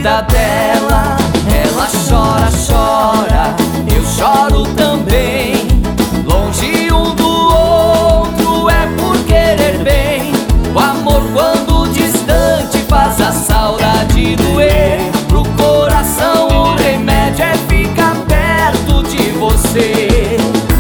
vida dela. Ela chora, chora, eu choro também. Longe um do outro é por querer bem. O amor quando distante faz a saudade doer. Pro coração o remédio é ficar perto de você.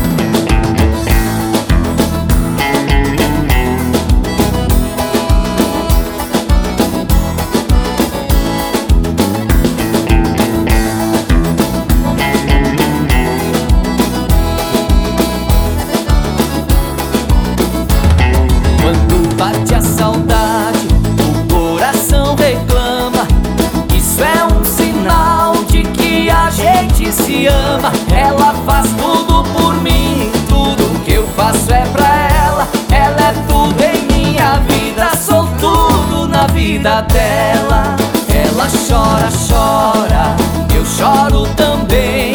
Quando bate a saudade, o coração reclama. Isso é um sinal de que a gente se ama. Ela faz tudo por mim, tudo que eu faço é pra ela. Ela é tudo em minha vida, sou tudo na vida dela. Ela chora, chora, eu choro também.